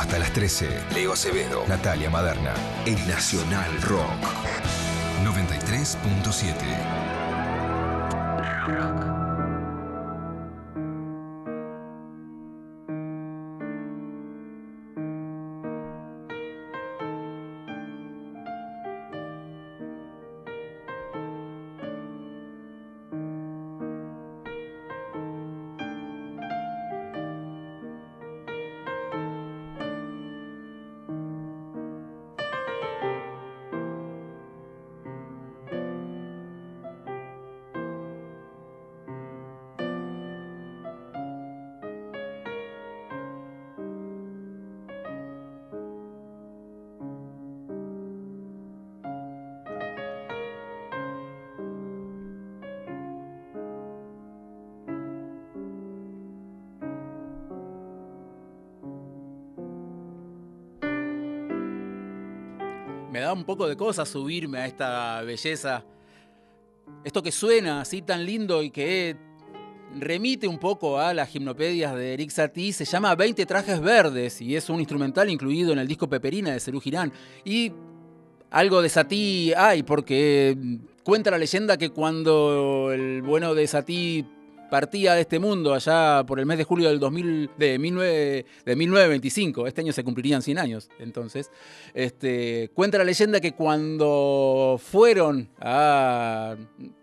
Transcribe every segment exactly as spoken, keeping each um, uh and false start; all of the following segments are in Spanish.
Hasta las trece, Leo Acevedo, Natalia Maderna, en Nacional Rock. noventa y tres punto siete. Rock. Me da un poco de cosa subirme a esta belleza. Esto que suena así tan lindo y que remite un poco a las gimnopedias de Erik Satie, se llama veinte trajes verdes y es un instrumental incluido en el disco Peperina de Serú Girán. Y algo de Satie hay, porque cuenta la leyenda que cuando el bueno de Satie partía de este mundo allá por el mes de julio del dos mil, de, mil novecientos veinticinco, este año se cumplirían cien años, entonces, este, cuenta la leyenda que cuando fueron a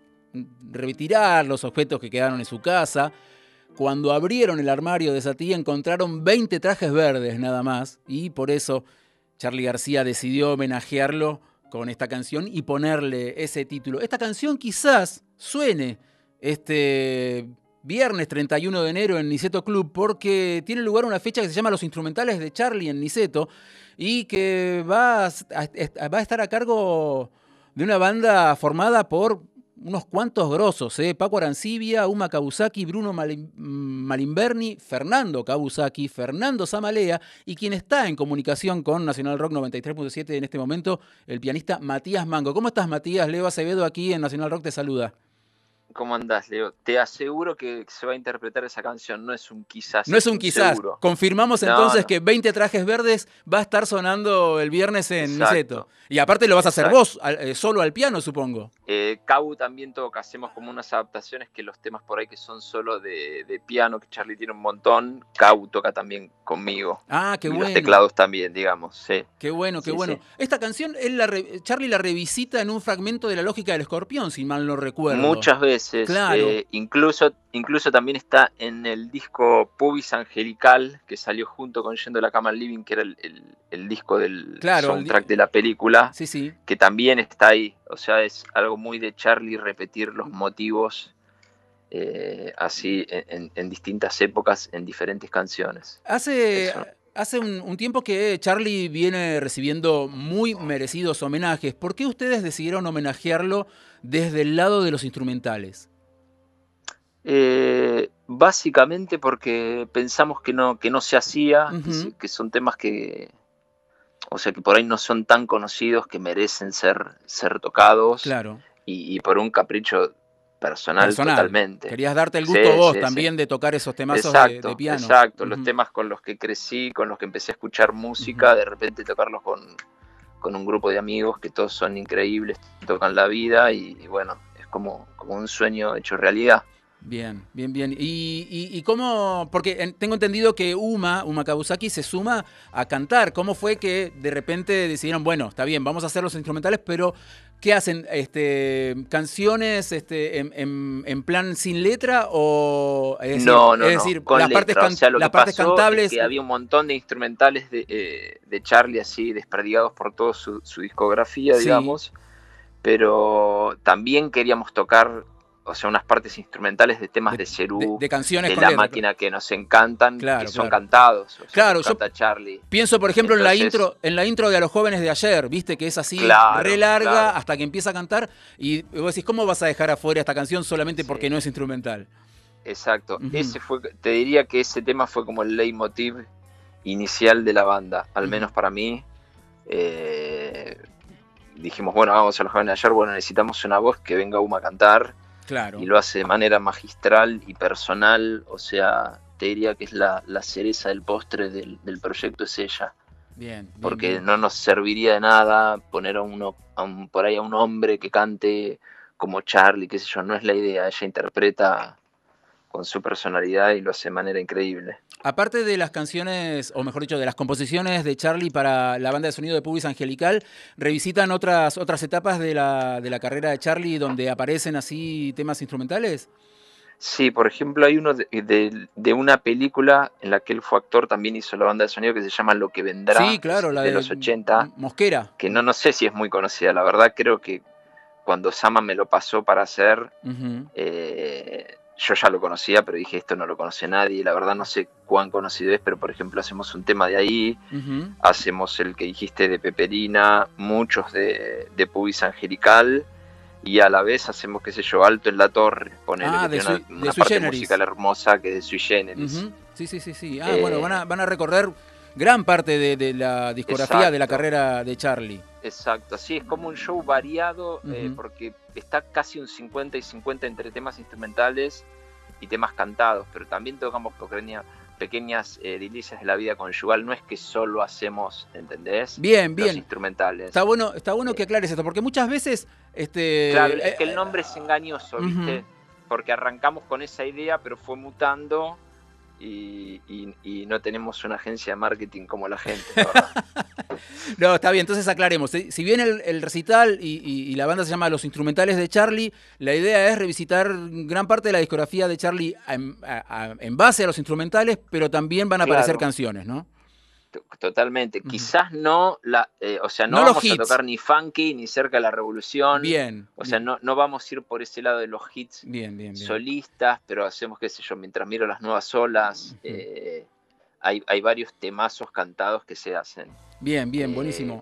retirar los objetos que quedaron en su casa, cuando abrieron el armario de Satie encontraron veinte trajes verdes nada más, y por eso Charly García decidió homenajearlo con esta canción y ponerle ese título. Esta canción quizás suene este viernes treinta y uno de enero en Niceto Club, porque tiene lugar una fecha que se llama Los Instrumentales de Charly en Niceto y que va a, a, va a estar a cargo de una banda formada por unos cuantos grosos, ¿eh? Paco Arancibia, Uma Kabuzaki, Bruno Malim, Malimberni, Fernando Kabuzaki, Fernando Zamalea y quien está en comunicación con Nacional Rock noventa y tres punto siete en este momento, el pianista Matías Mango. ¿Cómo estás, Matías? Leo Acevedo aquí en Nacional Rock te saluda. ¿Cómo andás, Leo? Te aseguro que se va a interpretar esa canción, no es un quizás. No es un quizás. Seguro. Confirmamos no, entonces no. que veinte trajes verdes va a estar sonando el viernes en Exacto. Niceto. Y aparte lo vas a hacer Exacto. vos, eh, solo al piano, supongo. Eh, Cabu también toca, hacemos como unas adaptaciones que los temas por ahí que son solo de, de piano, que Charly tiene un montón, Cabu toca también conmigo. Ah, qué y bueno. Los teclados también, digamos, sí. Qué bueno, qué sí, bueno. Sí. Esta canción, él la re, Charly la revisita en un fragmento de La Lógica del Escorpión, si mal no recuerdo. Muchas veces. Claro. Eh, incluso, incluso también está en el disco Pubis Angelical, que salió junto con Yendo a la Cama al Living, que era el, el, el disco del claro, soundtrack el... de la película. Sí, sí. Que también está ahí. O sea, es algo muy de Charly repetir los motivos eh, así en, en distintas épocas, en diferentes canciones. Hace... Eso. Hace un, un tiempo que Charly viene recibiendo muy merecidos homenajes. ¿Por qué ustedes decidieron homenajearlo desde el lado de los instrumentales? Eh, básicamente porque pensamos que no, que no se hacía, Uh-huh. que, que son temas que, o sea, que por ahí no son tan conocidos, que merecen ser, ser tocados. Claro. Y, y por un capricho personal, personal totalmente. Querías darte el gusto sí, vos sí, también sí. de tocar esos temazos exacto, de, de piano. Exacto, uh-huh. Los temas con los que crecí, con los que empecé a escuchar música, uh-huh. de repente tocarlos con, con un grupo de amigos que todos son increíbles, tocan la vida y, y bueno, es como, como un sueño hecho realidad. Bien, bien, bien. ¿Y, y, y cómo? Porque tengo entendido que Uma, Uma Kabuzaki se suma a cantar. ¿Cómo fue que de repente decidieron, bueno, está bien, vamos a hacer los instrumentales, pero ¿qué hacen? Este, ¿Canciones este, en, en, en plan sin letra o es decir, no, no, es no, decir con las letra. partes, can, o sea, lo las que partes pasó cantables? Es que había un montón de instrumentales de, eh, de Charly así desperdigados por toda su, su discografía, sí. digamos, pero también queríamos tocar, o sea, unas partes instrumentales de temas de, de Serú, de, de canciones de con La letra. Máquina que nos encantan, claro, que son claro. cantados, o sea, claro, que canta Charly. Pienso, por ejemplo, Entonces, en la intro, en la intro de A los jóvenes de ayer, viste que es así, claro, re larga, claro. hasta que empieza a cantar, y vos decís, ¿cómo vas a dejar afuera esta canción solamente porque sí. no es instrumental? Exacto. Uh-huh. Ese fue, te diría que ese tema fue como el leitmotiv inicial de la banda, al uh-huh. menos para mí. Eh, dijimos, bueno, vamos a los jóvenes de ayer, bueno, necesitamos una voz que venga Uma a cantar. Claro. Y lo hace de manera magistral y personal, o sea, te diría que es la, la cereza del postre del, del proyecto, es ella. Bien, bien, porque bien. no nos serviría de nada poner a uno, a un, por ahí a un hombre que cante como Charlie, qué sé yo, no es la idea. Ella interpreta con su personalidad y lo hace de manera increíble. Aparte de las canciones, o mejor dicho, de las composiciones de Charlie para la banda de sonido de Pubis Angelical, ¿revisitan otras, otras etapas de la, de la carrera de Charlie donde aparecen así temas instrumentales? Sí, por ejemplo, hay uno de, de, de una película en la que él fue actor, también hizo la banda de sonido, que se llama Lo que Sí, vendrá, es claro, la de de los ochenta, Mosquera. que no, no sé si es muy conocida, la verdad creo que cuando Sama me lo pasó para hacer, Uh-huh. eh, yo ya lo conocía, pero dije, esto no lo conoce nadie, la verdad no sé cuán conocido es, pero por ejemplo hacemos un tema de ahí, Uh-huh. hacemos el que dijiste de Peperina, muchos de, de Pubis Angelical, y a la vez hacemos, qué sé yo, Alto en la Torre, ponele, Ah, que de tiene sui, una, de una Sui parte Generis. musical hermosa que es de Sui Generis. Uh-huh. Sí, sí, sí, sí. Ah, Eh, bueno, van a, van a recorrer gran parte de, de la discografía exacto, de la carrera de Charlie. Exacto, sí, es como un show variado, Uh-huh. eh, porque está casi un cincuenta y cincuenta entre temas instrumentales y temas cantados, pero también tocamos pequeña, pequeñas eh, delicias de la vida conyugal, no es que solo hacemos, ¿entendés? Bien, Los bien. instrumentales. Está bueno, está bueno Eh, que aclares esto, porque muchas veces... Este, claro, es eh, que el nombre es engañoso, ¿viste? uh-huh. Porque arrancamos con esa idea, pero fue mutando y, y, y no tenemos una agencia de marketing como la gente, la verdad. No, está bien, entonces aclaremos. Si bien el, el recital y, y, y la banda se llama Los Instrumentales de Charlie, la idea es revisitar gran parte de la discografía de Charlie en, a, a, en base a los instrumentales, pero también van a Claro. aparecer canciones, ¿no? Totalmente. Uh-huh. Quizás no, la, eh, o sea, no, no vamos los hits. a tocar ni funky ni cerca de la revolución. Bien. O bien. sea, no, no vamos a ir por ese lado de los hits bien, bien, bien. solistas, pero hacemos, qué sé yo, mientras miro las nuevas olas, uh-huh. eh, hay, hay varios temazos cantados que se hacen. Bien, bien, eh, buenísimo.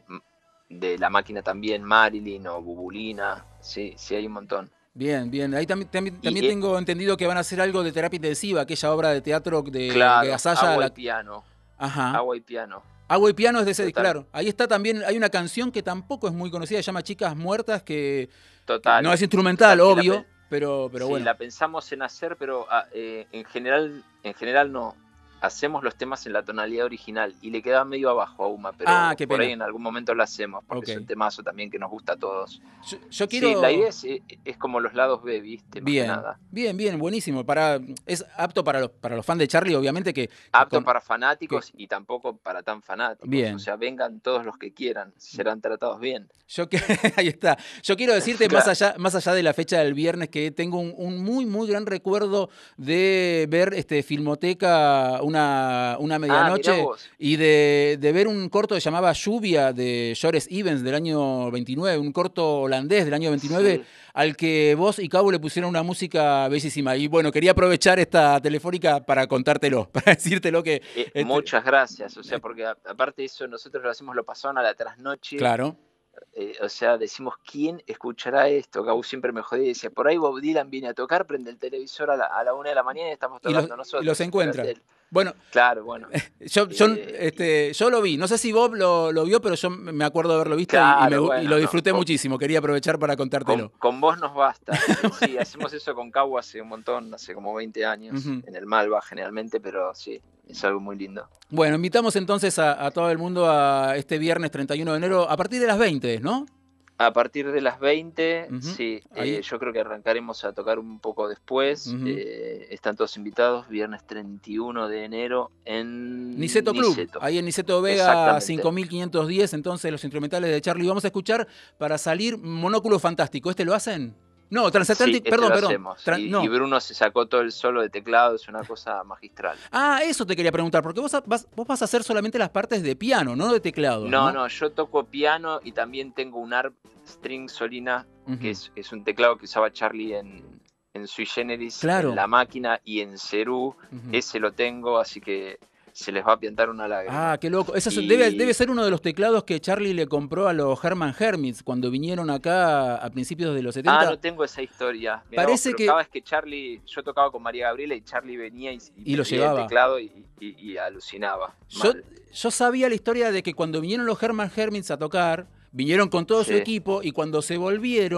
De La Máquina también, Marilyn o Bubulina, sí, sí hay un montón. Bien, bien. Ahí también, también, también y, tengo eh, entendido que van a hacer algo de terapia intensiva, aquella obra de teatro de, claro, de Gasalla. Agua la... y Piano. Ajá. Agua y Piano. Agua y Piano es de ese, Total. Claro. Ahí está también, hay una canción que tampoco es muy conocida, se llama Chicas Muertas, que, Total. que no es instrumental, Total, obvio, la, pero, pero sí, bueno. la pensamos en hacer, pero eh, en general, en general no. Hacemos los temas en la tonalidad original y le queda medio abajo a Uma, pero ah, qué por pena. ahí en algún momento lo hacemos, porque okay. es un temazo también que nos gusta a todos. Yo, yo quiero... Sí, la idea es, es como los lados B, ¿viste? Más bien, que nada. bien, bien, buenísimo. Para, es apto para los, para los fans de Charlie, obviamente que... Apto con, para fanáticos que, y tampoco para tan fanáticos. Bien. O sea, vengan todos los que quieran, serán tratados bien. Yo que, ahí está. Yo quiero decirte, claro. más, allá, más allá de la fecha del viernes, que tengo un, un muy, muy gran recuerdo de ver este, Filmoteca una, una medianoche ah, y de, de ver un corto que se llamaba Lluvia de Joris Ivens del año veintinueve, un corto holandés del año veintinueve, sí. al que vos y Cabo le pusieron una música bellísima. Y bueno, quería aprovechar esta telefónica para contártelo, para decírtelo que... Eh, este, muchas gracias, o sea, porque aparte de eso nosotros lo hacemos, lo pasaron a la trasnoche. Claro. Eh, o sea, decimos, ¿quién escuchará esto? Gabo siempre me jodía y decía, por ahí Bob Dylan viene a tocar, prende el televisor a la, a la una de la mañana y estamos tocando y los, nosotros. Y los encuentra. Bueno, claro, bueno. Yo, yo, eh, este, yo lo vi, no sé si Bob lo, lo vio, pero yo me acuerdo de haberlo visto claro, y, y, me, bueno, y lo disfruté no, muchísimo. con, Quería aprovechar para contártelo. Con, con vos nos basta. Sí, hacemos eso con Cabo hace un montón, hace como veinte años, uh-huh. en el Malva generalmente, pero sí, es algo muy lindo. Bueno, invitamos entonces a, a todo el mundo a este viernes treinta y uno de enero a partir de las veinte, ¿no? A partir de las veinte, uh-huh. sí, eh, yo creo que arrancaremos a tocar un poco después. Uh-huh. eh, están todos invitados, viernes treinta y uno de enero en Niceto Club, Niceto. Ahí en Niceto Vega cinco mil quinientos diez, entonces los instrumentales de Charlie. Vamos a escuchar para salir Monóculo Fantástico. ¿Este lo hacen? No, Transatlántico, sí, este perdón, lo perdón. Hacemos. Tran y, no. y Bruno se sacó todo el solo de teclado, es una cosa magistral. Ah, eso te quería preguntar, porque vos vas, vos vas a hacer solamente las partes de piano, no de teclado. No, no, no, yo toco piano y también tengo un ARP String Solina, uh-huh. que es, es un teclado que usaba Charlie en, en Sui Generis, claro. en La Máquina y en Cerú. Uh-huh. Ese lo tengo, así que se les va a piantar una lágrima. Ah, qué loco. Eso y... debe, debe ser uno de los teclados que Charlie le compró a los Herman Hermits cuando vinieron acá a principios de los setenta. Ah, no tengo esa historia. Mirá, Parece vos, que... cada vez que Charlie, yo tocaba con María Gabriela y Charlie venía y, y, y lo llevaba el teclado y, y, y alucinaba. Yo, yo sabía la historia de que cuando vinieron los Herman Hermits a tocar, vinieron con todo sí. su equipo y cuando se volvieron,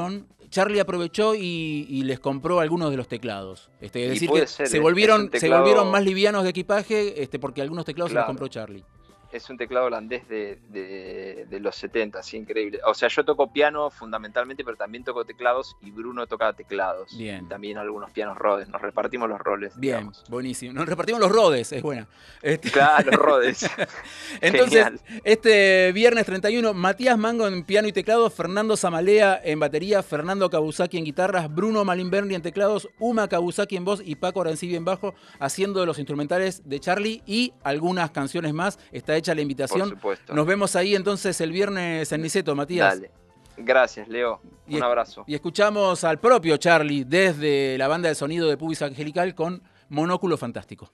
Charlie aprovechó y, y les compró algunos de los teclados. Este, es Y decir, puede que ser, se es volvieron, un teclado- se volvieron más livianos de equipaje este, porque algunos teclados Claro. se los compró Charlie. Es un teclado holandés de, de, de los setenta, sí, increíble. O sea, yo toco piano fundamentalmente, pero también toco teclados y Bruno toca teclados. Bien. Y también algunos pianos Rhodes, nos repartimos los roles. Bien, digamos. buenísimo. Nos repartimos los Rhodes, es buena. Este, Claro, los Rhodes. Entonces, Genial. este viernes treinta y uno, Matías Mango en piano y teclados, Fernando Zamalea en batería, Fernando Kabusaki en guitarras, Bruno Malimberni en teclados, Uma Kabusaki en voz y Paco Arancibi en bajo, haciendo los instrumentales de Charlie y algunas canciones más. Está hecha la invitación. Por supuesto. Nos vemos ahí entonces el viernes en Niceto, Matías. Dale. Gracias, Leo. Y Un es- abrazo. Y escuchamos al propio Charlie desde la banda de sonido de Pubis Angelical con Monóculo Fantástico.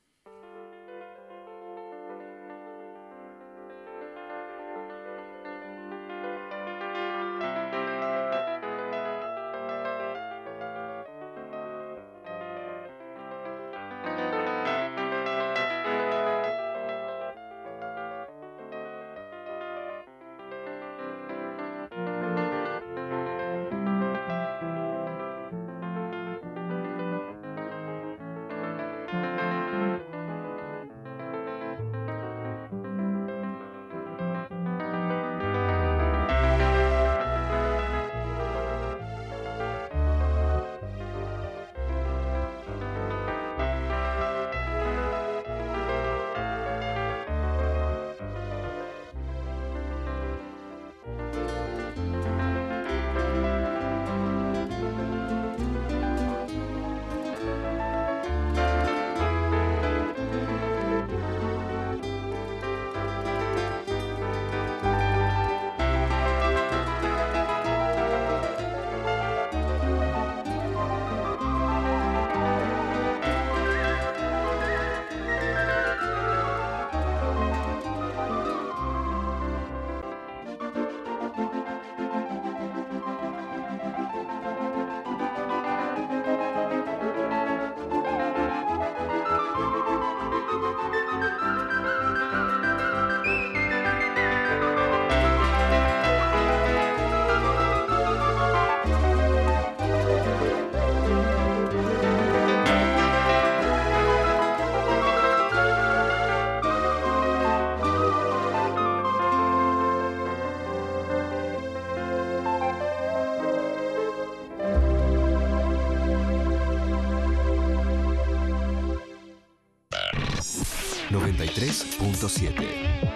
noventa y tres punto siete.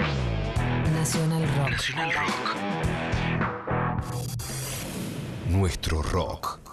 Nacional Rock. Nacional Rock. Nuestro rock.